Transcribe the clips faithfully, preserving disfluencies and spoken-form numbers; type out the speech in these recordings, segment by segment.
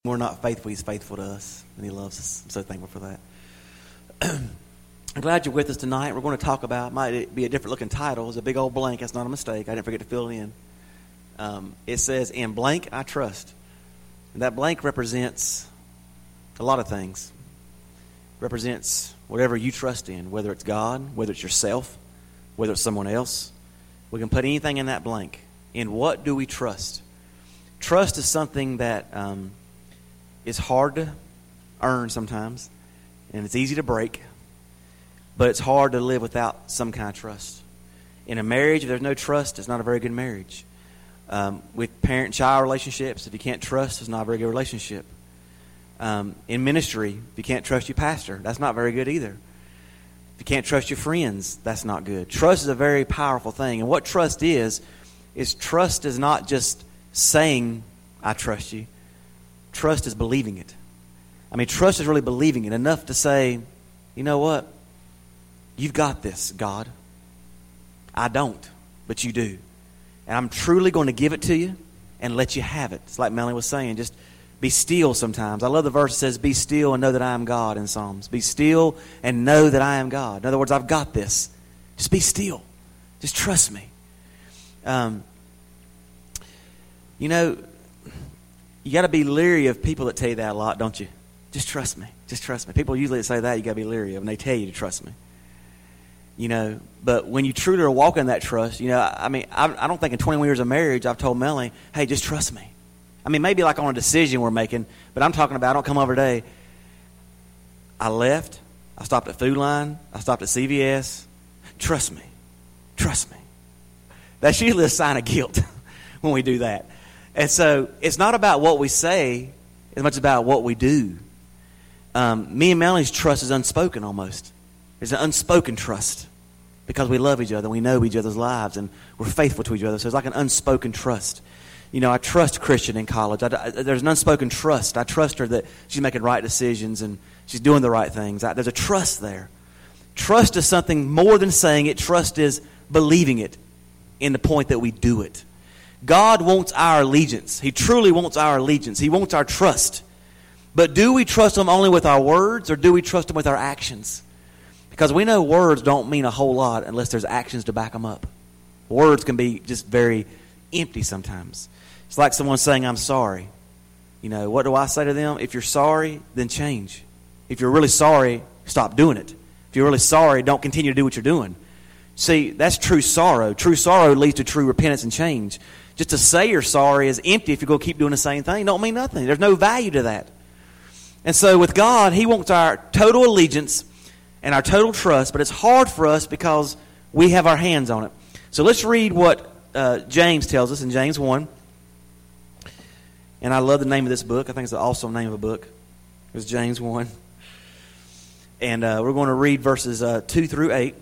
We're not faithful, He's faithful to us, and He loves us. I'm so thankful for that. I'm glad you're with us tonight. We're going to talk about, might be a different looking title. It's a big old blank. That's not a mistake. I didn't forget to fill it in. Um, it says, in blank, I trust. And that blank represents a lot of things. It represents whatever you trust in, whether it's God, whether it's yourself, whether it's someone else. We can put anything in that blank. In what do we trust? Trust is something that um, is hard to earn sometimes, and it's easy to break, but it's hard to live without some kind of trust. In a marriage, if there's no trust, it's not a very good marriage. Um, with parent-child relationships, if you can't trust, it's not a very good relationship. Um, in ministry, if you can't trust your pastor, that's not very good either. If you can't trust your friends, that's not good. Trust is a very powerful thing. And what trust is, is trust is not just saying, I trust you. Trust is believing it. I mean, trust is really believing it enough to say, you know what? You've got this, God. I don't, but you do. And I'm truly going to give it to you and let you have it. It's like Melanie was saying, just be still sometimes. I love the verse that says, be still and know that I am God in Psalms. Be still and know that I am God. In other words, I've got this. Just be still. Just trust me. Um, you know, you got to be leery of people that tell you that a lot, don't you? Just trust me. Just trust me. People usually say that, you got to be leery of, and they tell you to trust me. You know, but when you truly are walking that trust, you know, I mean, I, I don't think in twenty-one years of marriage I've told Melanie, hey, just trust me. I mean, maybe like on a decision we're making, but I'm talking about, I don't come over today. I left. I stopped at Food Line. I stopped at C V S. Trust me. Trust me. That's usually a sign of guilt when we do that. And so it's not about what we say as much about what we do. Um, me and Melanie's trust is unspoken almost. It's an unspoken trust because we love each other. We know each other's lives and we're faithful to each other. So it's like an unspoken trust. You know, I trust Christian in college. I, I, there's an unspoken trust. I trust her that she's making right decisions and she's doing the right things. I, there's a trust there. Trust is something more than saying it. Trust is believing it in the point that we do it. God wants our allegiance. He truly wants our allegiance. He wants our trust. But do we trust Him only with our words or do we trust Him with our actions? Because we know words don't mean a whole lot unless there's actions to back them up. Words can be just very empty sometimes. It's like someone saying, I'm sorry. You know, what do I say to them? If you're sorry, then change. If you're really sorry, stop doing it. If you're really sorry, don't continue to do what you're doing. See, that's true sorrow. True sorrow leads to true repentance and change. Just to say you're sorry is empty if you're going to keep doing the same thing. It don't mean nothing. There's no value to that. And so with God, He wants our total allegiance and our total trust, but it's hard for us because we have our hands on it. So let's read what uh, James tells us in James one. And I love the name of this book. I think it's an awesome name of a book. It was James one. And uh, we're going to read verses uh, two through eight.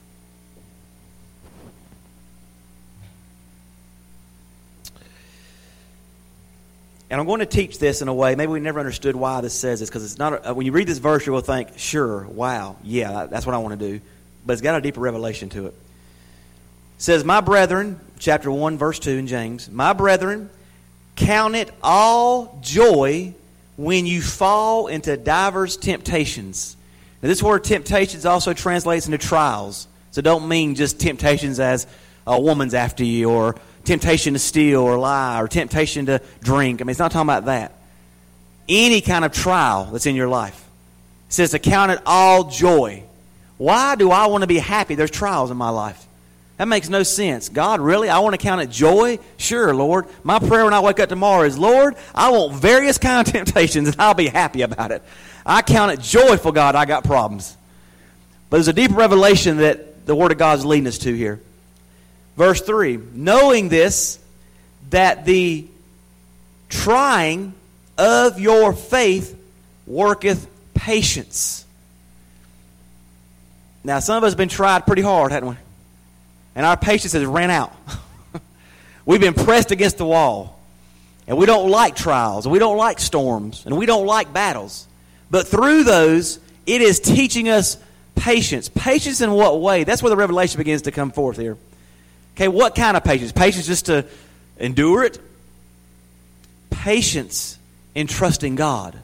And I'm going to teach this in a way, maybe we never understood why this says this, because it's not. A, when you read this verse, you will think, sure, wow, yeah, that's what I want to do. But it's got a deeper revelation to it. It says, my brethren, chapter one, verse two in James, my brethren, count it all joy when you fall into divers temptations. Now, this word temptations also translates into trials. So don't mean just temptations as a woman's after you or temptation to steal or lie or temptation to drink. I mean, it's not talking about that. Any kind of trial that's in your life. It says to count it all joy. Why do I want to be happy? There's trials in my life. That makes no sense. God, really? I want to count it joy? Sure, Lord. My prayer when I wake up tomorrow is, Lord, I want various kind of temptations and I'll be happy about it. I count it joyful, God, I got problems. But there's a deeper revelation that the Word of God is leading us to here. Verse three, knowing this, that the trying of your faith worketh patience. Now, some of us have been tried pretty hard, haven't we? And our patience has ran out. We've been pressed against the wall. And we don't like trials, and we don't like storms, and we don't like battles. But through those, it is teaching us patience. Patience in what way? That's where the revelation begins to come forth here. Okay, what kind of patience? Patience just to endure it? Patience in trusting God.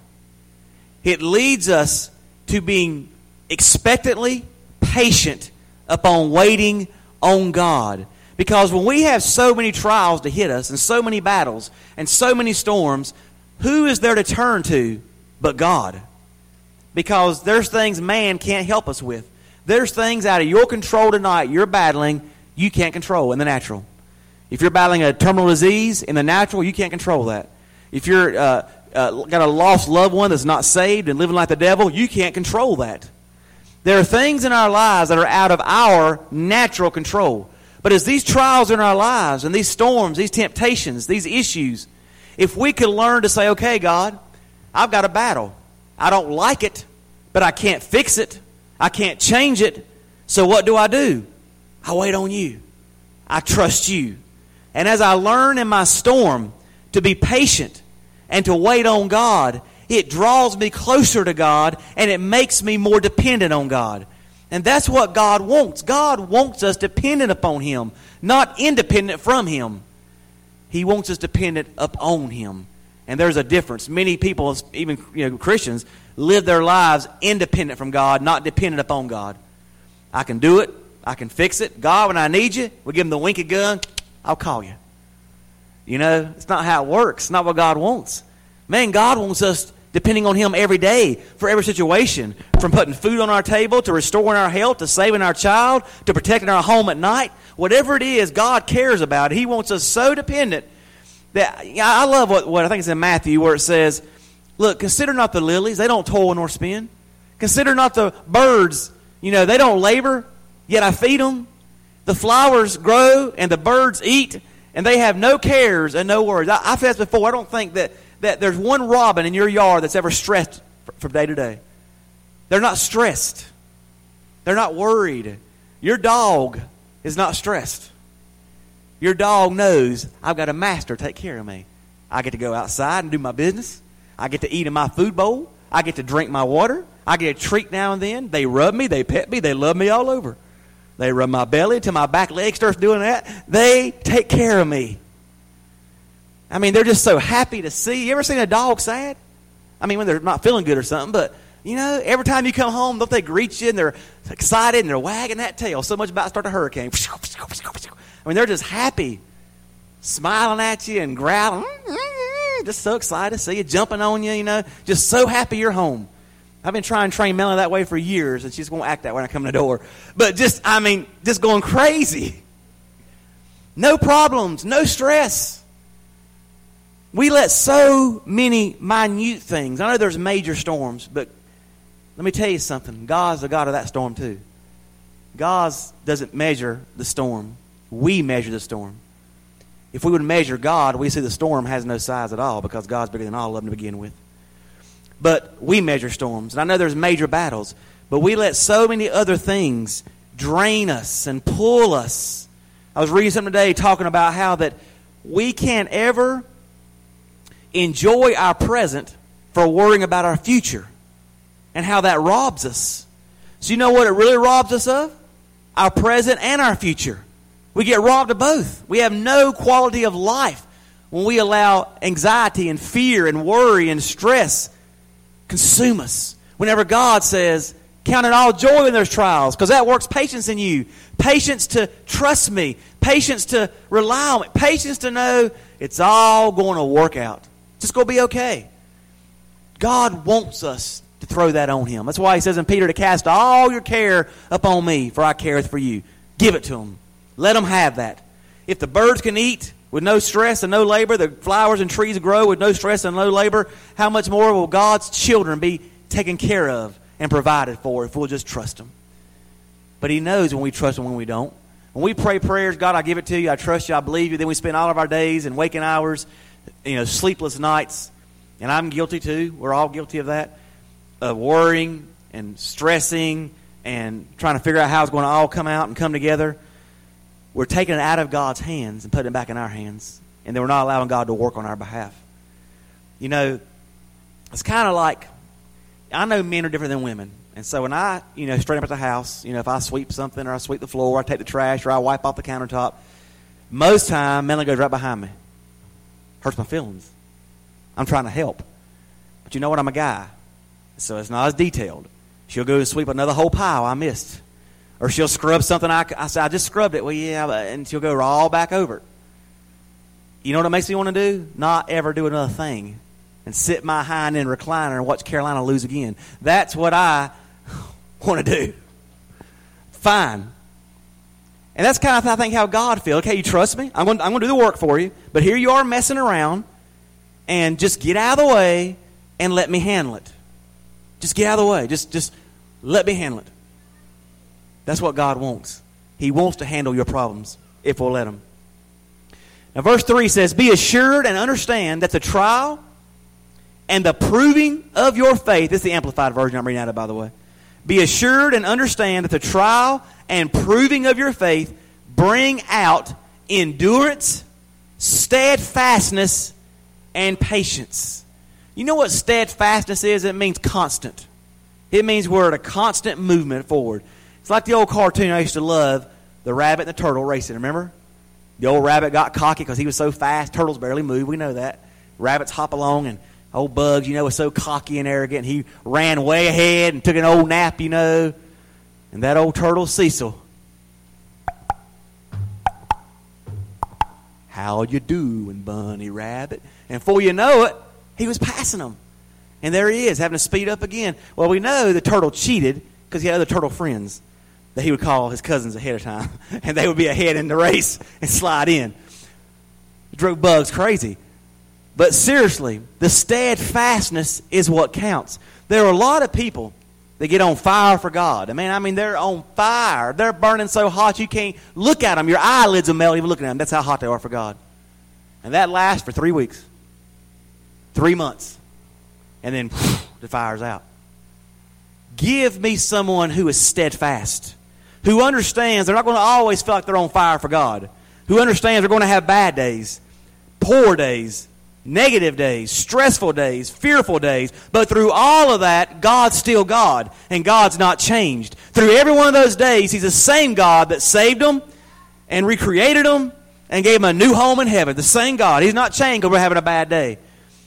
It leads us to being expectantly patient upon waiting on God. Because when we have so many trials to hit us and so many battles and so many storms, who is there to turn to but God? Because there's things man can't help us with. There's things out of your control tonight you're battling you can't control in the natural. If you're battling a terminal disease in the natural, you can't control that. If you're uh, uh, got a lost loved one that's not saved and living like the devil, you can't control that. There are things in our lives that are out of our natural control. But as these trials in our lives and these storms, these temptations, these issues, if we could learn to say, okay, God, I've got a battle. I don't like it, but I can't fix it. I can't change it. So what do I do? I wait on you. I trust you. And as I learn in my storm to be patient and to wait on God, it draws me closer to God and it makes me more dependent on God. And that's what God wants. God wants us dependent upon Him, not independent from Him. He wants us dependent upon Him. And there's a difference. Many people, even you know, Christians, live their lives independent from God, not dependent upon God. I can do it. I can fix it. God, when I need you, we give Him the winky gun. I'll call you. You know, it's not how it works. It's not what God wants. Man, God wants us depending on Him every day for every situation, from putting food on our table to restoring our health to saving our child to protecting our home at night. Whatever it is, God cares about it. He wants us so dependent that I love what, what I think it's in Matthew where it says, look, consider not the lilies. They don't toil nor spin. Consider not the birds. You know, they don't labor, yet I feed them. The flowers grow and the birds eat, and they have no cares and no worries. I, I've said this before. I don't think that that there's one robin in your yard that's ever stressed from day to day. They're not stressed. They're not worried. Your dog is not stressed. Your dog knows I've got a master to take care of me. I get to go outside and do my business. I get to eat in my food bowl. I get to drink my water. I get a treat now and then. They rub me. They pet me. They love me all over. They rub my belly until my back leg starts doing that. They take care of me. I mean, they're just so happy to see. You ever seen a dog sad? I mean, when they're not feeling good or something, but, you know, every time you come home, don't they greet you and they're excited and they're wagging that tail so much about to start a hurricane. I mean, they're just happy, smiling at you and growling. Just so excited to see you, jumping on you, you know, just so happy you're home. I've been trying to train Melanie that way for years, and she's going to act that way when I come in the door. But just, I mean, just going crazy. No problems, no stress. We let so many minute things. I know there's major storms, but let me tell you something. God's the God of that storm too. God doesn't measure the storm. We measure the storm. If we would measure God, we see the storm has no size at all because God's bigger than all of them to begin with. But we measure storms. And I know there's major battles, but we let so many other things drain us and pull us. I was reading something today talking about how that we can't ever enjoy our present for worrying about our future and how that robs us. So you know what it really robs us of? Our present and our future. We get robbed of both. We have no quality of life when we allow anxiety and fear and worry and stress consume us. Whenever God says, count it all joy in those trials, because that works patience in you. Patience to trust me. Patience to rely on me. Patience to know it's all going to work out. It's just going to be okay. God wants us to throw that on Him. That's why He says in Peter to cast all your care upon me, for I careth for you. Give it to Him. Let them have that. If the birds can eat with no stress and no labor, the flowers and trees grow with no stress and no labor, how much more will God's children be taken care of and provided for if we'll just trust Him? But He knows when we trust Him and when we don't. When we pray prayers, God, I give it to you, I trust you, I believe you, then we spend all of our days and waking hours, you know, sleepless nights, and I'm guilty too, we're all guilty of that, of worrying and stressing and trying to figure out how it's going to all come out and come together. We're taking it out of God's hands and putting it back in our hands. And then we're not allowing God to work on our behalf. You know, it's kind of like, I know men are different than women. And so when I, you know, straighten up at the house, you know, if I sweep something or I sweep the floor, or I take the trash or I wipe off the countertop, most time Melanie goes right behind me. Hurts my feelings. I'm trying to help. But you know what? I'm a guy. So it's not as detailed. She'll go and sweep another whole pile I missed. Or she'll scrub something I, I said, I just scrubbed it. Well, yeah, and she'll go all back over it. You know what it makes me want to do? Not ever do another thing. And sit my hind in a recliner and watch Carolina lose again. That's what I want to do. Fine. And that's kind of, I think, how God feels. Okay, you trust me? I'm going, I'm going to do the work for you. But here you are messing around. And just get out of the way and let me handle it. Just get out of the way. Just, just let me handle it. That's what God wants. He wants to handle your problems if we'll let him. Now, verse three says, be assured and understand that the trial and the proving of your faith, this is the Amplified version I'm reading out of, by the way. Be assured and understand that the trial and proving of your faith bring out endurance, steadfastness, and patience. You know what steadfastness is? It means constant. It means we're at a constant movement forward. It's like the old cartoon I used to love, the rabbit and the turtle racing, remember? The old rabbit got cocky because he was so fast. Turtles barely move, we know that. Rabbits hop along, and old Bugs, you know, was so cocky and arrogant. He ran way ahead and took an old nap, you know. And that old turtle, Cecil. How you doing, Bunny Rabbit? And before you know it, he was passing them. And there he is, having to speed up again. Well, we know the turtle cheated because he had other turtle friends that he would call his cousins ahead of time. And they would be ahead in the race and slide in. It drove Bugs crazy. But seriously, the steadfastness is what counts. There are a lot of people that get on fire for God. I mean, I mean, they're on fire. They're burning so hot you can't look at them. Your eyelids will melt even looking at them. That's how hot they are for God. And that lasts for three weeks. Three months. And then whew, the fire's out. Give me someone who is steadfast. Who understands they're not going to always feel like they're on fire for God. Who understands they're going to have bad days. Poor days. Negative days, stressful days, fearful days. But through all of that, God's still God. And God's not changed. Through every one of those days, he's the same God that saved them and recreated them and gave them a new home in heaven. The same God. He's not changed because we're having a bad day.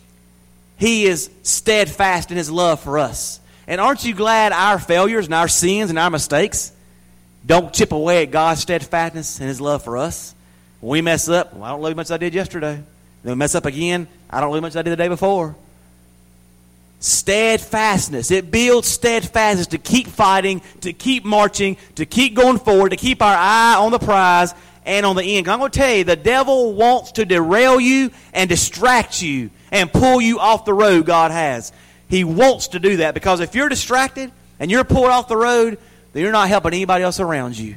He is steadfast in his love for us. And aren't you glad our failures and our sins and our mistakes don't chip away at God's steadfastness and his love for us? When we mess up, well, I don't love as much as I did yesterday. Then we mess up again, I don't lose as much as I did the day before. Steadfastness. It builds steadfastness to keep fighting, to keep marching, to keep going forward, to keep our eye on the prize and on the end. I'm going to tell you, the devil wants to derail you and distract you and pull you off the road God has. He wants to do that because if you're distracted and you're pulled off the road, then you're not helping anybody else around you.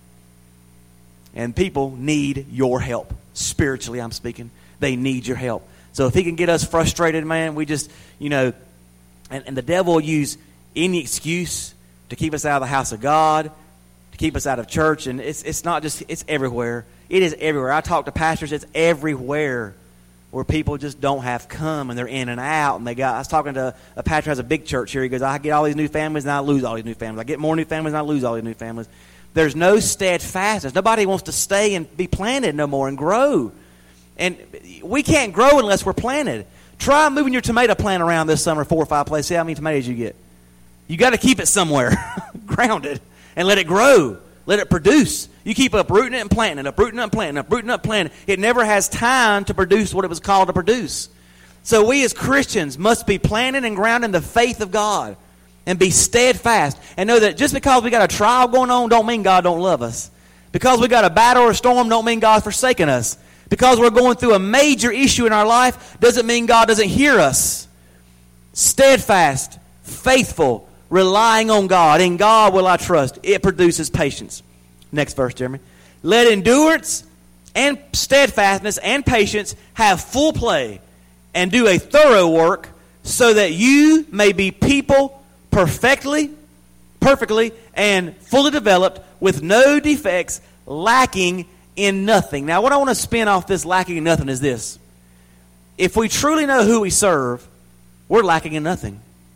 And people need your help. Spiritually, I'm speaking. They need your help. So if he can get us frustrated, man, we just, you know, and, and the devil will use any excuse to keep us out of the house of God, to keep us out of church. And it's it's not just, it's everywhere. It is everywhere. I talk to pastors, it's everywhere where people just don't have come and they're in and out. And they got, I was talking to a pastor who has a big church here. He goes, I get all these new families and I lose all these new families. I get more new families and I lose all these new families. There's no steadfastness. Nobody wants to stay and be planted no more and grow. And we can't grow unless we're planted. Try moving your tomato plant around this summer four or five places. See how many tomatoes you get. You got to keep it somewhere grounded and let it grow. Let it produce. You keep uprooting it and planting it, uprooting it and planting it, uprooting it and planting it. It never has time to produce what it was called to produce. So we as Christians must be planted and grounded in the faith of God and be steadfast and know that just because we got a trial going on don't mean God don't love us. Because we got a battle or a storm don't mean God's forsaken us. Because we're going through a major issue in our life doesn't mean God doesn't hear us. Steadfast, faithful, relying on God. In God will I trust. It produces patience. Next verse, Jeremy. Let endurance and steadfastness and patience have full play and do a thorough work so that you may be people perfectly, perfectly and fully developed with no defects, lacking in nothing. Now, what I want to spin off this lacking in nothing is this. If we truly know who we serve, we're lacking in nothing.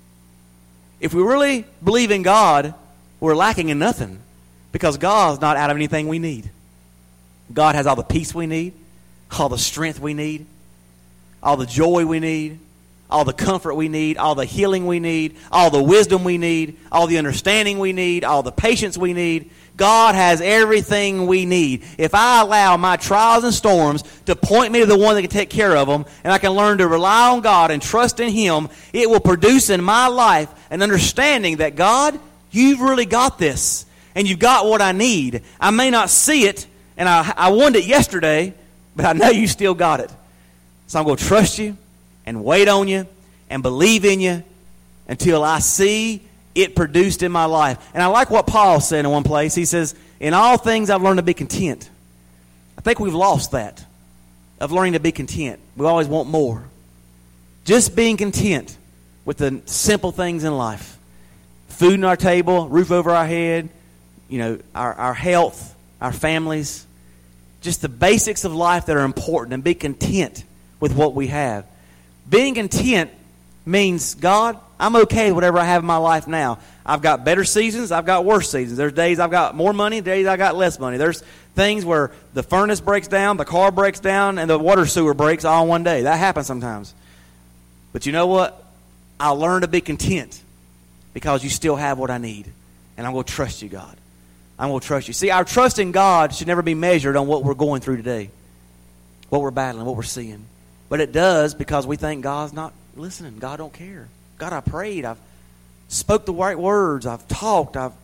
If we really believe in God, we're lacking in nothing because God's not out of anything we need. God has all the peace we need, all the strength we need, all the joy we need, all the comfort we need, all the healing we need, all the wisdom we need, all the understanding we need, all the patience we need. God has everything we need. If I allow my trials and storms to point me to the one that can take care of them, and I can learn to rely on God and trust in Him, it will produce in my life an understanding that, God, you've really got this, and you've got what I need. I may not see it, and I, I wanted it yesterday, but I know you still got it. So I'm going to trust you and wait on you and believe in you until I see it produced in my life. And I like what Paul said in one place. He says, in all things I've learned to be content. I think we've lost that, of learning to be content. We always want more. Just being content with the simple things in life. Food on our table, roof over our head, you know, our, our health, our families. Just the basics of life that are important, and be content with what we have. Being content means, God, I'm okay with whatever I have in my life now. I've got better seasons. I've got worse seasons. There's days I've got more money, days I've got less money. There's things where the furnace breaks down, the car breaks down, and the water sewer breaks all in one day. That happens sometimes. But you know what? I'll learn to be content because you still have what I need. And I'm going to trust you, God. I'm going to trust you. See, our trust in God should never be measured on what we're going through today, what we're battling, what we're seeing. But it does because we think God's not listening. God don't care. God, I prayed. I've spoke the right words. I've talked. I've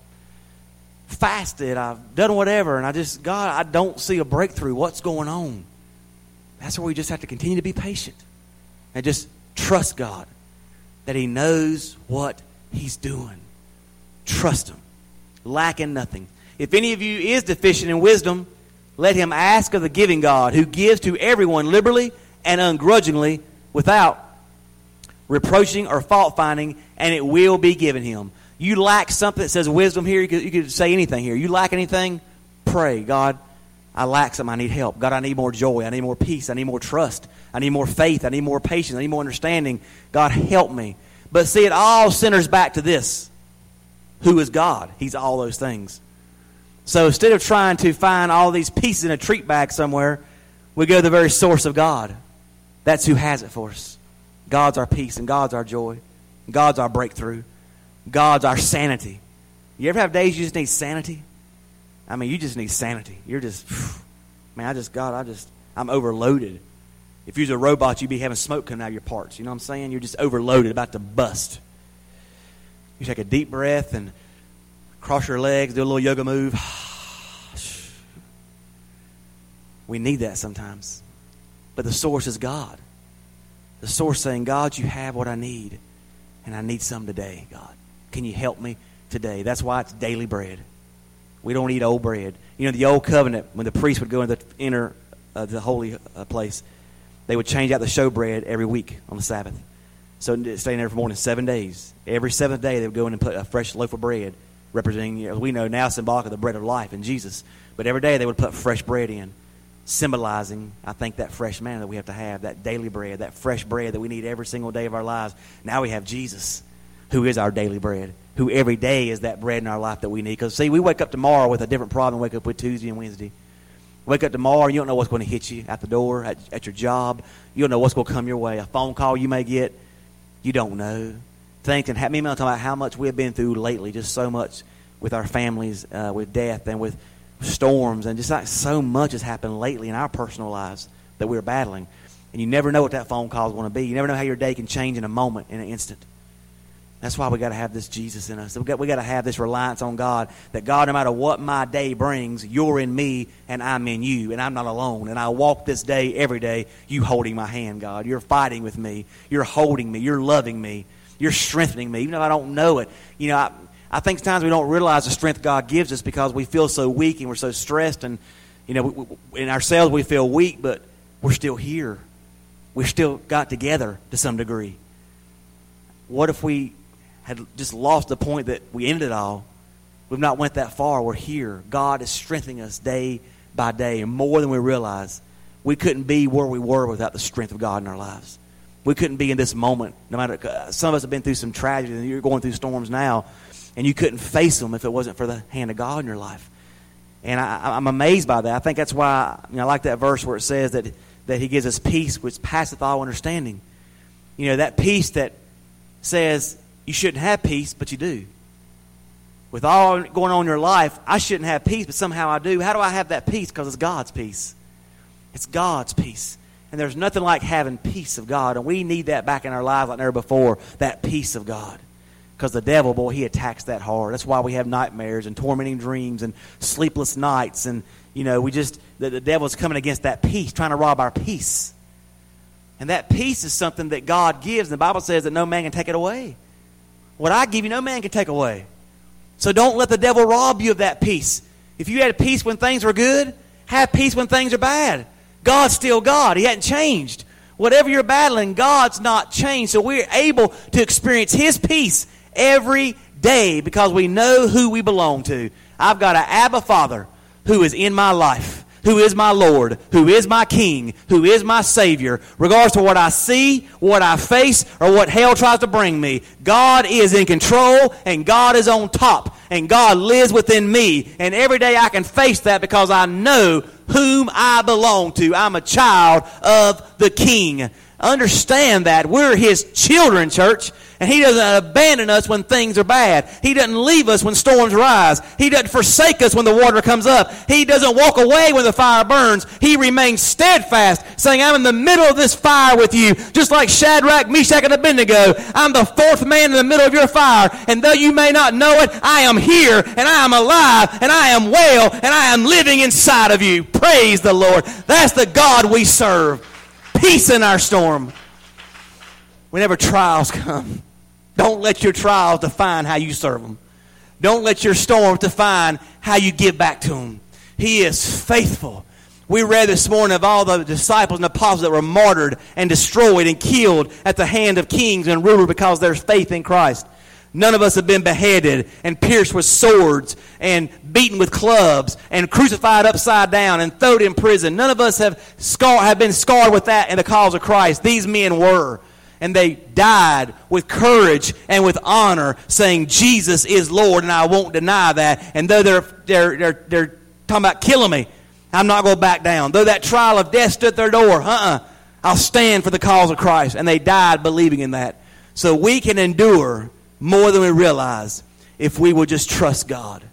fasted. I've done whatever. And I just, God, I don't see a breakthrough. What's going on? That's where we just have to continue to be patient and just trust God that He knows what He's doing. Trust Him. Lacking nothing. If any of you is deficient in wisdom, let him ask of the giving God, who gives to everyone liberally and ungrudgingly without reproaching or fault finding, and it will be given him. You lack something that says wisdom here, you could, you could say anything here. You lack anything, pray, God, I lack something. I need help. God, I need more joy. I need more peace. I need more trust. I need more faith. I need more patience. I need more understanding. God, help me. But see, it all centers back to this. Who is God? He's all those things. So instead of trying to find all these pieces in a treat bag somewhere, we go to the very source of God. That's who has it for us. God's our peace and God's our joy. God's our breakthrough. God's our sanity. You ever have days you just need sanity? I mean, you just need sanity. You're just, man, I just, God, I just, I'm overloaded. If you was a robot, you'd be having smoke coming out of your parts. You know what I'm saying? You're just overloaded, about to bust. You take a deep breath and cross your legs, do a little yoga move. We need that sometimes. But the source is God. The source saying, God, you have what I need. And I need some today, God. Can you help me today? That's why it's daily bread. We don't eat old bread. You know, the old covenant, when the priest would go into the inner, uh, the holy uh, place, they would change out the showbread every week on the Sabbath. So staying there for more than seven days. Every seventh day they would go in and put a fresh loaf of bread, representing, you know, we know now, symbolic of the bread of life in Jesus. But every day they would put fresh bread in, symbolizing, I think, that fresh manna that we have to have, that daily bread, that fresh bread that we need every single day of our lives. Now we have Jesus, who is our daily bread, who every day is that bread in our life that we need. Because, see, we wake up tomorrow with a different problem than we wake up with Tuesday and Wednesday. Wake up tomorrow, you don't know what's going to hit you at the door, at, at your job. You don't know what's going to come your way. A phone call you may get, you don't know. Things can happen. Me and Mel talking about how much we've been through lately, just so much with our families, uh, with death and with storms, and just like so much has happened lately in our personal lives that we're battling. And you never know what that phone call is going to be. You never know how your day can change in a moment, in an instant. That's why we got to have this Jesus in us. We got we got to have this reliance on God, that God, no matter what my day brings, you're in me and I'm in you, and I'm not alone. And I walk this day every day, you holding my hand, God. You're fighting with me. You're holding me. You're loving me. You're strengthening me, even though I don't know it. You know, I, I think sometimes we don't realize the strength God gives us because we feel so weak and we're so stressed, and you know, we, we, in ourselves we feel weak, but we're still here. We've still got together to some degree. What if we had just lost the point that we ended it all? We've not went that far. We're here. God is strengthening us day by day, and more than we realize. We couldn't be where we were without the strength of God in our lives. We couldn't be in this moment. No matter, some of us have been through some tragedy, and you're going through storms now, and you couldn't face them if it wasn't for the hand of God in your life. And I, I'm amazed by that. I think that's why, you know, I like that verse where it says that that He gives us peace which passeth all understanding. You know, that peace that says you shouldn't have peace, but you do. With all going on in your life, I shouldn't have peace, but somehow I do. How do I have that peace? Because it's God's peace. It's God's peace. And there's nothing like having peace of God. And we need that back in our lives like never before, that peace of God. Because the devil, boy, he attacks that hard. That's why we have nightmares and tormenting dreams and sleepless nights. And, you know, we just, the, the devil's coming against that peace, trying to rob our peace. And that peace is something that God gives. And the Bible says that no man can take it away. What I give you, no man can take away. So don't let the devil rob you of that peace. If you had peace when things were good, have peace when things are bad. God's still God. He hadn't changed. Whatever you're battling, God's not changed. So we're able to experience His peace every day because we know who we belong to. I've got an Abba Father who is in my life, who is my Lord, who is my King, who is my Savior. Regardless of what I see, what I face, or what hell tries to bring me, God is in control and God is on top. And God lives within me. And every day I can face that because I know whom I belong to. I'm a child of the King. Understand that. We're His children, church. And He doesn't abandon us when things are bad. He doesn't leave us when storms rise. He doesn't forsake us when the water comes up. He doesn't walk away when the fire burns. He remains steadfast, saying, I'm in the middle of this fire with you, just like Shadrach, Meshach, and Abednego. I'm the fourth man in the middle of your fire. And though you may not know it, I am here, and I am alive, and I am well, and I am living inside of you. Praise the Lord. That's the God we serve. Peace in our storm. Whenever trials come, don't let your trials define how you serve them. Don't let your storms define how you give back to Him. He is faithful. We read this morning of all the disciples and apostles that were martyred and destroyed and killed at the hand of kings and rulers because there's faith in Christ. None of us have been beheaded and pierced with swords and beaten with clubs and crucified upside down and thrown in prison. None of us have, scar- have been scarred with that in the cause of Christ. These men were. And they died with courage and with honor, saying Jesus is Lord, and I won't deny that. And though they're they're they're, they're talking about killing me, I'm not going to back down. Though that trial of death stood at their door, uh-uh, I'll stand for the cause of Christ. And they died believing in that. So we can endure more than we realize if we will just trust God.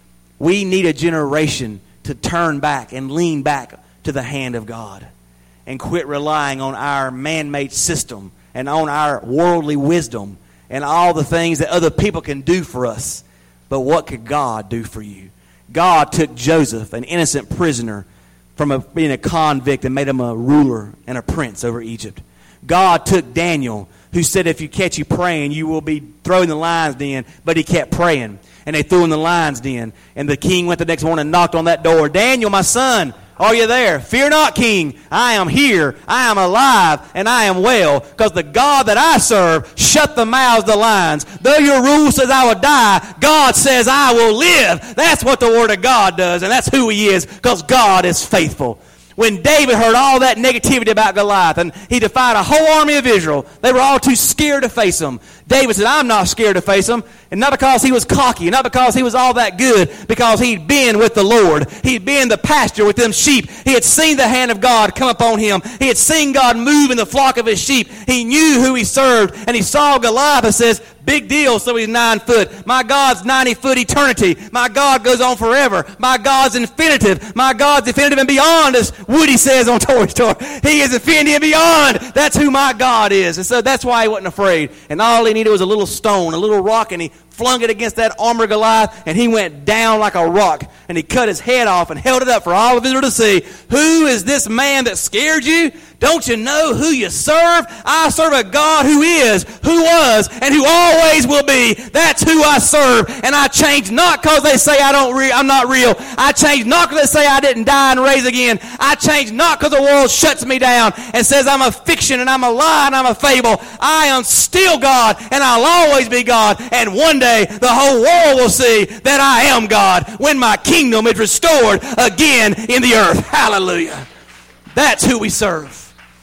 We need a generation to turn back and lean back to the hand of God and quit relying on our man-made system and on our worldly wisdom and all the things that other people can do for us. But what could God do for you? God took Joseph, an innocent prisoner, from a, being a convict and made him a ruler and a prince over Egypt. God took Daniel, who said if you catch you praying, you will be thrown in the lion's den, but he kept praying. And they threw him in the lion's den. And the king went the next morning and knocked on that door. Daniel, my son, are you there? Fear not, king. I am here. I am alive, and I am well. Because the God that I serve shut the mouths of the lions. Though your rule says I will die, God says I will live. That's what the Word of God does, and that's who He is, because God is faithful. When David heard all that negativity about Goliath, and he defied a whole army of Israel, they were all too scared to face him. David said, I'm not scared to face him. And not because he was cocky, not because he was all that good, because he'd been with the Lord. He'd been the pasture with them sheep. He had seen the hand of God come upon him. He had seen God move in the flock of His sheep. He knew who he served, and he saw Goliath and says, big deal, so he's nine foot. My God's ninety foot eternity. My God goes on forever. My God's infinitive. My God's infinitive and beyond, as Woody says on Toy Story. He is infinity and beyond. That's who my God is. And so that's why he wasn't afraid. And all he needed was a little stone, a little rock, and he flung it against that armor of Goliath, and he went down like a rock, and he cut his head off and held it up for all of Israel to see. Who is this man that scared you? Don't you know who you serve? I serve a God who is, who was, and who always will be. That's who I serve. And I change not because they say I don't re- I'm not real. I change not because they say I didn't die and raise again. I change not because the world shuts me down and says I'm a fiction and I'm a lie and I'm a fable. I am still God, and I'll always be God. And one day the whole world will see that I am God when my kingdom is restored again in the earth. Hallelujah. That's who we serve.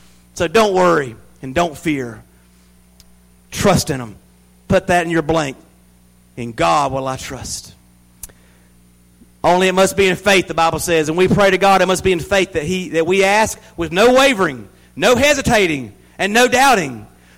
So don't worry and don't fear. Trust in Him. Put that in your blank. In God will I trust. Only it must be in faith, the Bible says. And we pray to God, it must be in faith that He that we ask with no wavering, no hesitating, and no doubting.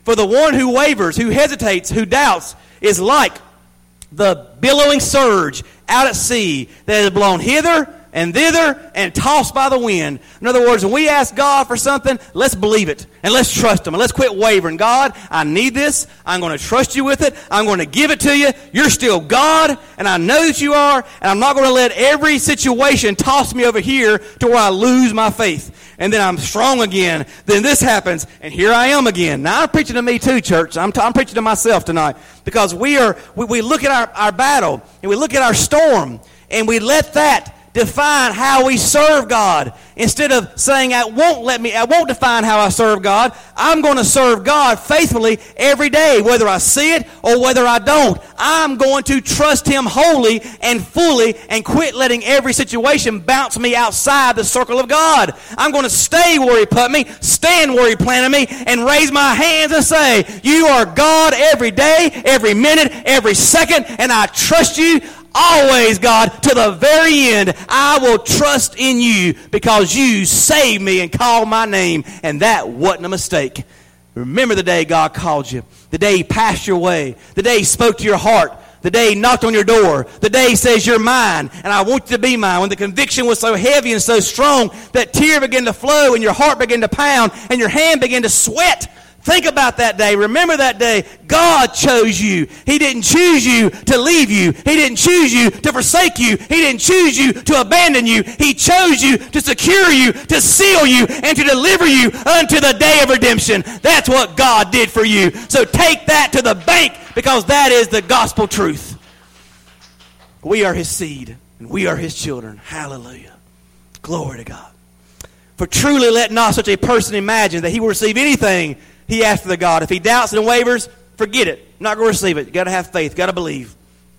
For the one who wavers, who hesitates, who doubts, is like the billowing surge out at sea that is blown hither and thither and tossed by the wind. In other words, when we ask God for something, let's believe it and let's trust Him and let's quit wavering. God, I need this. I'm going to trust You with it. I'm going to give it to You. You're still God, and I know that You are, and I'm not going to let every situation toss me over here to where I lose my faith. And then I'm strong again. Then this happens, and here I am again. Now, I'm preaching to me too, church. I'm, t- I'm preaching to myself tonight. Because we are, we, we look at our, our battle, and we look at our storm, and we let that define how we serve God. Instead of saying, I won't let me, I won't define how I serve God. I'm going to serve God faithfully every day, whether I see it or whether I don't. I'm going to trust Him wholly and fully and quit letting every situation bounce me outside the circle of God. I'm going to stay where He put me, stand where He planted me, and raise my hands and say, You are God every day, every minute, every second, and I trust You. Always, God, to the very end, I will trust in You because You saved me and called my name, and that wasn't a mistake. Remember the day God called you, the day He passed your way, the day He spoke to your heart, the day He knocked on your door, the day He says, You're mine, and I want you to be mine. When the conviction was so heavy and so strong that tear began to flow and your heart began to pound and your hand began to sweat. Think about that day. Remember that day. God chose you. He didn't choose you to leave you. He didn't choose you to forsake you. He didn't choose you to abandon you. He chose you to secure you, to seal you, and to deliver you unto the day of redemption. That's what God did for you. So take that to the bank because that is the gospel truth. We are His seed and we are His children. Hallelujah. Glory to God. For truly let not such a person imagine that he will receive anything he asks of the God. If he doubts and wavers, forget it. Not going to receive it. You got to have faith. Got to believe.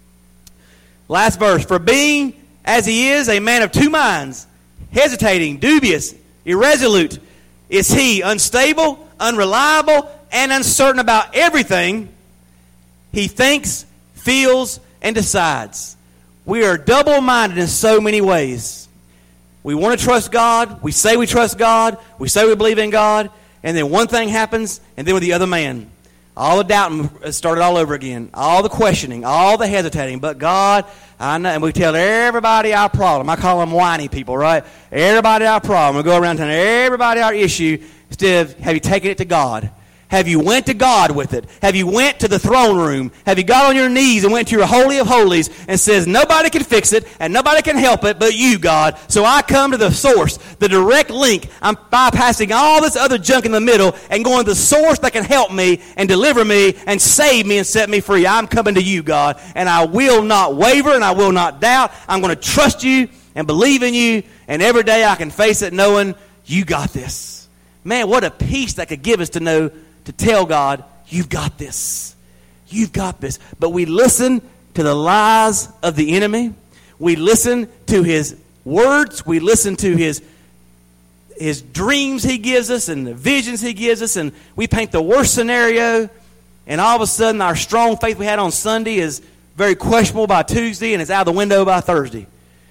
Last verse. For being as he is a man of two minds, hesitating, dubious, irresolute, is he unstable, unreliable, and uncertain about everything he thinks, feels, and decides. We are double-minded in so many ways. We want to trust God. We say we trust God. We say we believe in God. And then one thing happens, and then with the other man. All the doubting started all over again. All the questioning, all the hesitating. But God, I know, and we tell everybody our problem. I call them whiny people, right? Everybody our problem. We go around telling everybody our issue instead of have you taken it to God? Have you went to God with it? Have you went to the throne room? Have you got on your knees and went to your Holy of Holies and says, nobody can fix it and nobody can help it but You, God. So I come to the source, the direct link. I'm bypassing all this other junk in the middle and going to the source that can help me and deliver me and save me and set me free. I'm coming to You, God, and I will not waver and I will not doubt. I'm going to trust You and believe in You, and every day I can face it knowing You got this. Man, what a peace that could give us to know, to tell God, You've got this. You've got this. But we listen to the lies of the enemy. We listen to his words. We listen to his, his dreams he gives us and the visions he gives us. And we paint the worst scenario. And all of a sudden, our strong faith we had on Sunday is very questionable by Tuesday and it's out of the window by Thursday.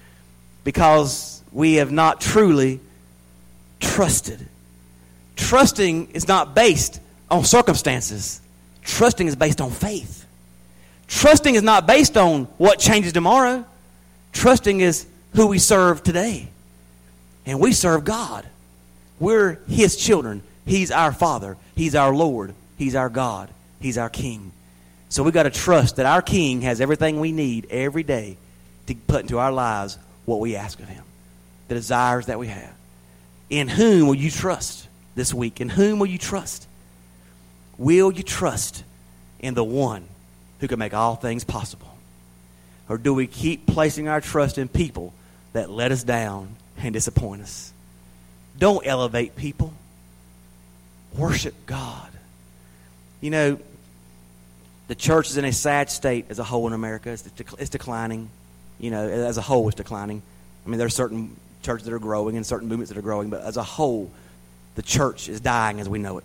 Because we have not truly trusted. Trusting is not based on circumstances. Trusting is based on faith. Trusting is not based on what changes tomorrow. Trusting is who we serve today. And we serve God. We're His children. He's our Father. He's our Lord. He's our God. He's our King. So we've got to trust that our King has everything we need every day to put into our lives what we ask of Him. The desires that we have. In whom will you trust this week? In whom will you trust? Will you trust in the one who can make all things possible? Or do we keep placing our trust in people that let us down and disappoint us? Don't elevate people. Worship God. You know, the church is in a sad state as a whole in America. It's, dec- it's declining. You know, as a whole, it's declining. I mean, there are certain churches that are growing and certain movements that are growing, but as a whole, the church is dying as we know it.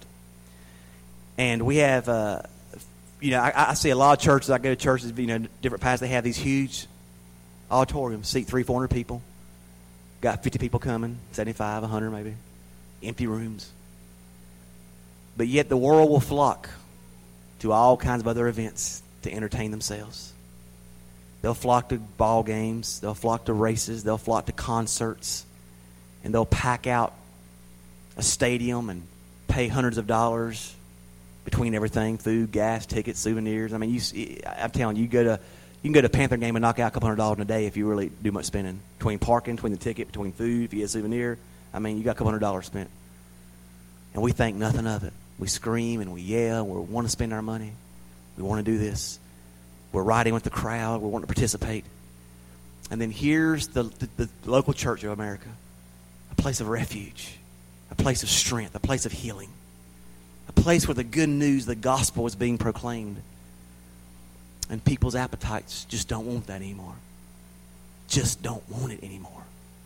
And we have, uh, you know, I, I see a lot of churches. I go to churches, you know, different pastors. They have these huge auditoriums, seat three, four hundred people. Got fifty people coming, seventy-five, a hundred maybe, empty rooms. But yet the world will flock to all kinds of other events to entertain themselves. They'll flock to ball games. They'll flock to races. They'll flock to concerts. And they'll pack out a stadium and pay hundreds of dollars between everything, food, gas, tickets, souvenirs. I mean, you, I'm telling you, you go to you can go to a Panther game and knock out a couple hundred dollars in a day if you really do much spending. Between parking, between the ticket, between food, if you get a souvenir. I mean, you got a couple hundred dollars spent. And we think nothing of it. We scream and we yell and we want to spend our money. We want to do this. We're riding with the crowd. We want to participate. And then here's the, the, the local church of America, a place of refuge, a place of strength, a place of healing, a place where the good news, the gospel is being proclaimed. And people's appetites just don't want that anymore. Just don't want it anymore.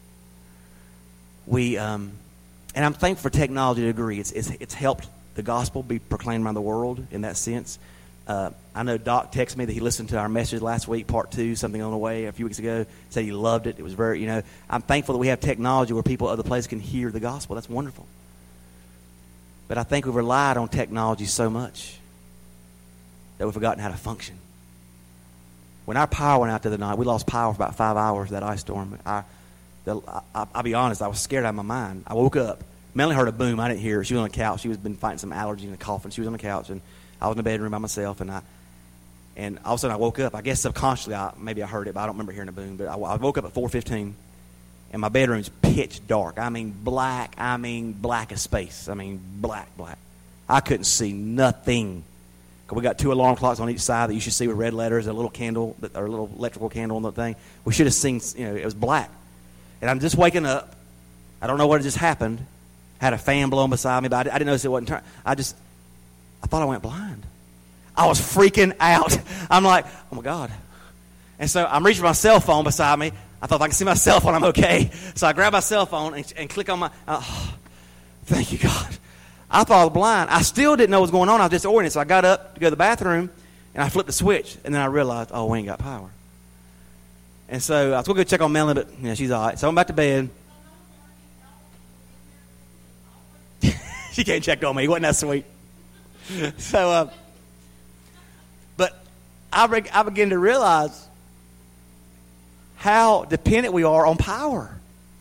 We, um, and I'm thankful for technology to a degree. It's, it's, it's helped the gospel be proclaimed around the world in that sense. Uh, I know Doc texted me that he listened to our message last week, part two, something on the way a few weeks ago. Said he loved it. It was very, you know, I'm thankful that we have technology where people other places can hear the gospel. That's wonderful. But I think we've relied on technology so much that we've forgotten how to function. When our power went out the other night, we lost power for about five hours, that ice storm. I, the, I, I'll be honest, I was scared out of my mind. I woke up. Melanie heard a boom. I didn't hear her. She was on the couch. She was been fighting some allergy and a cough, and she was on the couch. And I was in the bedroom by myself, and I, and all of a sudden I woke up. I guess subconsciously, I, maybe I heard it, but I don't remember hearing a boom. But I, I woke up at four fifteen, and my bedroom's pitch dark. I mean black. I mean black as space. I mean black, black. I couldn't see nothing. We got two alarm clocks on each side that you should see with red letters, a little candle, or a little electrical candle on the thing. We should have seen, you know, it was black. And I'm just waking up. I don't know what just happened. Had a fan blowing beside me, but I, I didn't notice it wasn't turning. I just, I thought I went blind. I was freaking out. I'm like, oh my God. And so I'm reaching for my cell phone beside me. I thought if I can see my cell phone, I'm okay. So I grab my cell phone and, and click on my, oh, thank you, God. I thought I was blind. I still didn't know what was going on. I was disoriented. So I got up to go to the bathroom, and I flipped the switch. And then I realized, oh, we ain't got power. And so I was going to go check on Melanie, but you know, she's all right. So I'm back to bed. She can't check on me. Wasn't that sweet? So, uh, but I, be- I began to realize how dependent we are on power.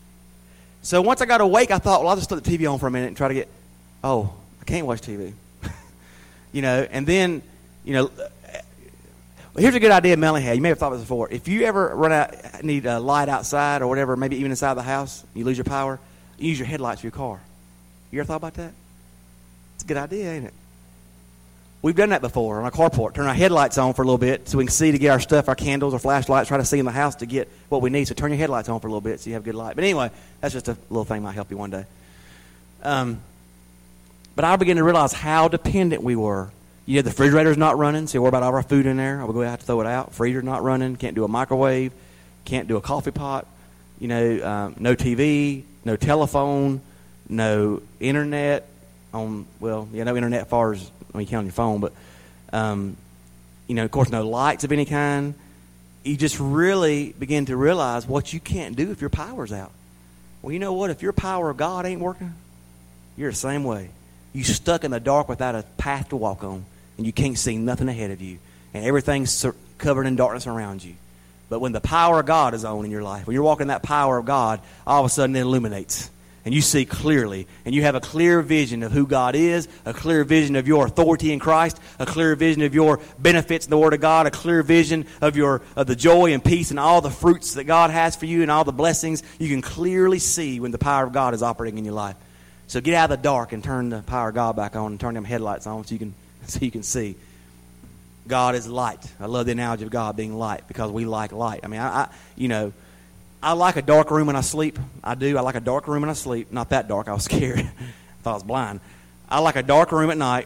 So once I got awake, I thought, well, I'll just put the T V on for a minute and try to get... Oh, I can't watch T V. You know, and then, you know, well, here's a good idea Melanie had. You may have thought of this before. If you ever run out, need a light outside or whatever, maybe even inside the house, you lose your power, you use your headlights for your car. You ever thought about that? It's a good idea, ain't it? We've done that before on our carport. Turn our headlights on for a little bit so we can see to get our stuff, our candles or flashlights, try to see in the house to get what we need. So turn your headlights on for a little bit so you have good light. But anyway, that's just a little thing that might help you one day. Um... But I began to realize how dependent we were. You know, the refrigerator's not running, so what about all our food in there? We're going to have to throw it out. Freezer's not running. Can't do a microwave. Can't do a coffee pot. You know, um, no T V, no telephone, no internet. On well, yeah, no internet as far as when you count on your phone, but um, you know, of course, no lights of any kind. You just really begin to realize what you can't do if your power's out. Well, you know what? If your power of God ain't working, you're the same way. You stuck in the dark without a path to walk on, and you can't see nothing ahead of you, and everything's covered in darkness around you. But when the power of God is on in your life, when you're walking in that power of God, all of a sudden it illuminates, and you see clearly, and you have a clear vision of who God is, a clear vision of your authority in Christ, a clear vision of your benefits in the Word of God, a clear vision of your of the joy and peace and all the fruits that God has for you and all the blessings. You can clearly see when the power of God is operating in your life. So get out of the dark and turn the power of God back on and turn them headlights on so you can so you can see. God is light. I love the analogy of God being light because we like light. I mean, I, I you know, I like a dark room when I sleep. I do. I like a dark room when I sleep. Not that dark. I was scared. I thought I was blind. I like a dark room at night,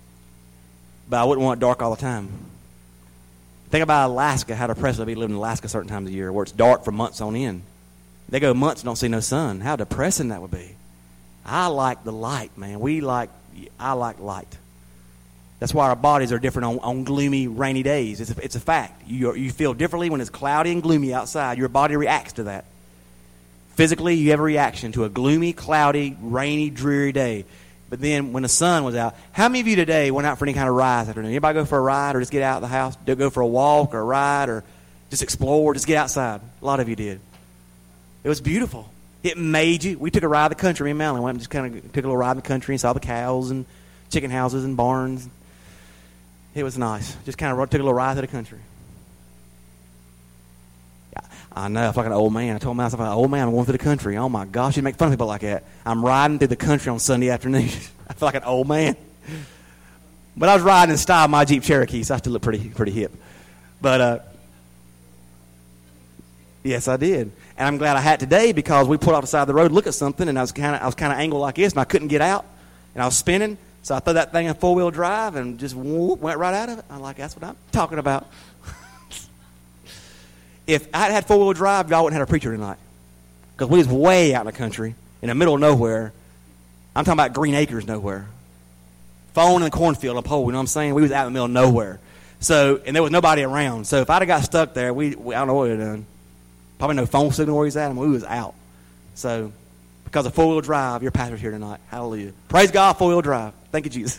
but I wouldn't want it dark all the time. Think about Alaska, how depressed it would be living in Alaska certain times of the year where it's dark for months on end. They go months and don't see no sun. How depressing that would be. I like the light, man. We like, I like light. That's why our bodies are different on, on gloomy, rainy days. It's a, it's a fact. You, are, you feel differently when it's cloudy and gloomy outside. Your body reacts to that. Physically, you have a reaction to a gloomy, cloudy, rainy, dreary day. But then when the sun was out, how many of you today went out for any kind of ride this afternoon? Anybody go for a ride or just get out of the house? Do go for a walk or a ride or just explore, just get outside? A lot of you did. It was beautiful. It made you. We took a ride of the country. Me and Madeline went and just kind of took a little ride in the country and saw the cows and chicken houses and barns. It was nice. Just kind of took a little ride to the country. I know, I feel like an old man. I told myself, I'm an old man, I'm going through the country. Oh, my gosh, you make fun of people like that. I'm riding through the country on Sunday afternoon. I feel like an old man. But I was riding in style my Jeep Cherokee, so I still look pretty pretty hip. But, uh, yes, I did. And I'm glad I had today because we pulled off the side of the road to look at something, and I was kind of I was kind of angled like this, and I couldn't get out. And I was spinning, so I threw that thing in four-wheel drive and just whoop, went right out of it. I'm like, that's what I'm talking about. If I had had four-wheel drive, y'all wouldn't have had a preacher tonight. Because we was way out in the country, in the middle of nowhere. I'm talking about Green Acres nowhere. Phone in the cornfield, a pole, you know what I'm saying? We was out in the middle of nowhere. So, and there was nobody around. So if I'd have got stuck there, we, we I don't know what we'd have done. Probably no phone signal where he's at, and we was out. So, because of four-wheel drive, your pastor's here tonight. Hallelujah. Praise God, four-wheel drive. Thank you, Jesus.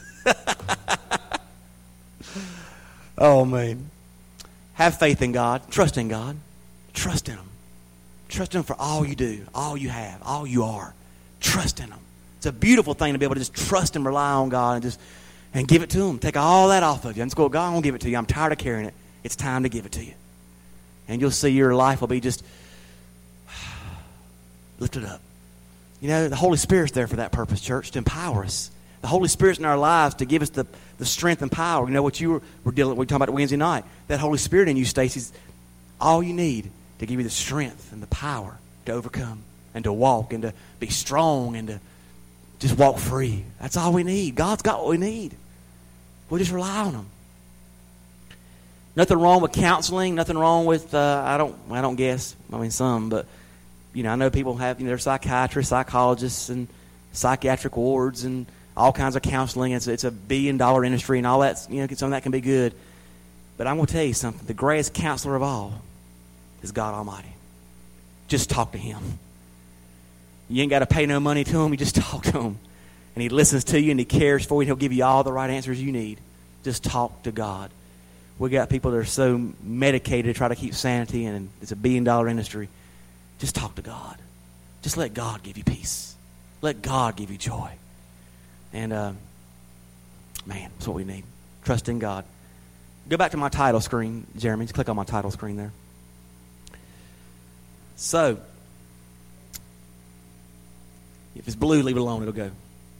Oh, man. Have faith in God. Trust in God. Trust in Him. Trust in Him for all you do, all you have, all you are. Trust in Him. It's a beautiful thing to be able to just trust and rely on God and just and give it to Him. Take all that off of you and just go, God, I'm going to give it to you. I'm tired of carrying it. It's time to give it to you. And you'll see your life will be just lifted up. You know, the Holy Spirit's there for that purpose, church, to empower us. The Holy Spirit's in our lives to give us the, the strength and power. You know what you were, were dealing with, we talking about Wednesday night. That Holy Spirit in you, Stacy's all you need to give you the strength and the power to overcome and to walk and to be strong and to just walk free. That's all we need. God's got what we need. We just rely on Him. Nothing wrong with counseling. Nothing wrong with, uh, I don't I don't guess, I mean some, but, you know, I know people have, you know, they're psychiatrists, psychologists, and psychiatric wards and all kinds of counseling. It's, it's a billion-dollar industry, and all that, you know, some of that can be good. But I'm going to tell you something. The greatest counselor of all is God Almighty. Just talk to Him. You ain't got to pay no money to Him. You just talk to Him. And He listens to you, and He cares for you, and He'll give you all the right answers you need. Just talk to God. We got people that are so medicated to try to keep sanity, and it's a billion-dollar industry. Just talk to God. Just let God give you peace. Let God give you joy. And, uh, man, that's what we need. Trust in God. Go back to my title screen, Jeremy. Just click on my title screen there. So, if it's blue, leave it alone. It'll go.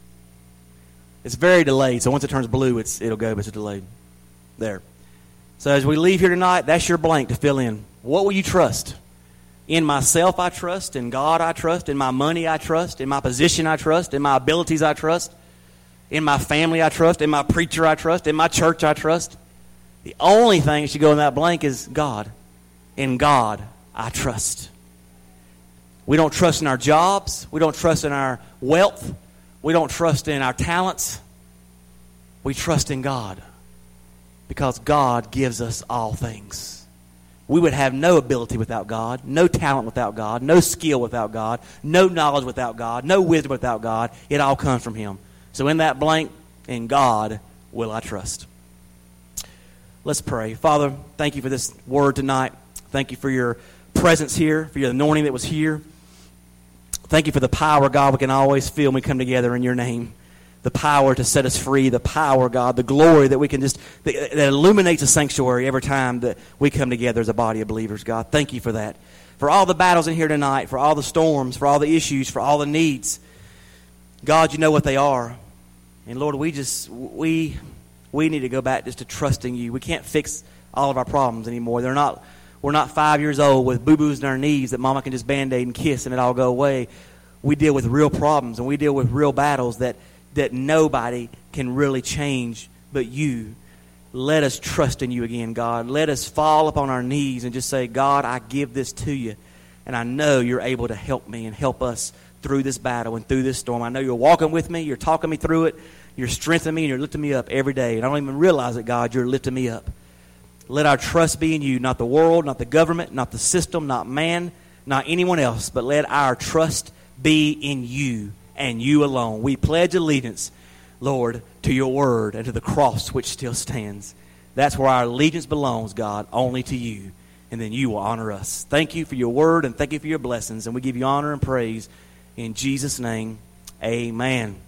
It's very delayed, so once it turns blue, it's it'll go, but it's delayed. There. So as we leave here tonight, that's your blank to fill in. What will you trust? In myself I trust. In God I trust. In my money I trust. In my position I trust. In my abilities I trust. In my family I trust. In my preacher I trust. In my church I trust. The only thing that should go in that blank is God. In God I trust. We don't trust in our jobs. We don't trust in our wealth. We don't trust in our talents. We trust in God. Because God gives us all things. We would have no ability without God, no talent without God, no skill without God, no knowledge without God, no wisdom without God. It all comes from Him. So in that blank, in God will I trust. Let's pray. Father, thank you for this word tonight. Thank you for your presence here, for your anointing that was here. Thank you for the power, God, we can always feel when we come together in your name. The power to set us free, the power, God, the glory that we can just, that, that illuminates the sanctuary every time that we come together as a body of believers, God. Thank you for that. For all the battles in here tonight, for all the storms, for all the issues, for all the needs. God, you know what they are. And Lord, we just, we, we need to go back just to trusting you. We can't fix all of our problems anymore. They're not, we're not five years old with boo-boos in our knees that mama can just Band-Aid and kiss and it all go away. We deal with real problems and we deal with real battles that that nobody can really change but you. Let us trust in you again, God. Let us fall upon our knees and just say, God, I give this to you. And I know you're able to help me and help us through this battle and through this storm. I know you're walking with me. You're talking me through it. You're strengthening me and you're lifting me up every day. And I don't even realize it, God. You're lifting me up. Let our trust be in you, not the world, not the government, not the system, not man, not anyone else. But let our trust be in you and you alone. We pledge allegiance Lord, to your word and to the cross which still stands. That's where our allegiance belongs, God, only to you. And then you will honor us. Thank you for your word and thank you for your blessings. And we give you honor and praise in Jesus' name. Amen.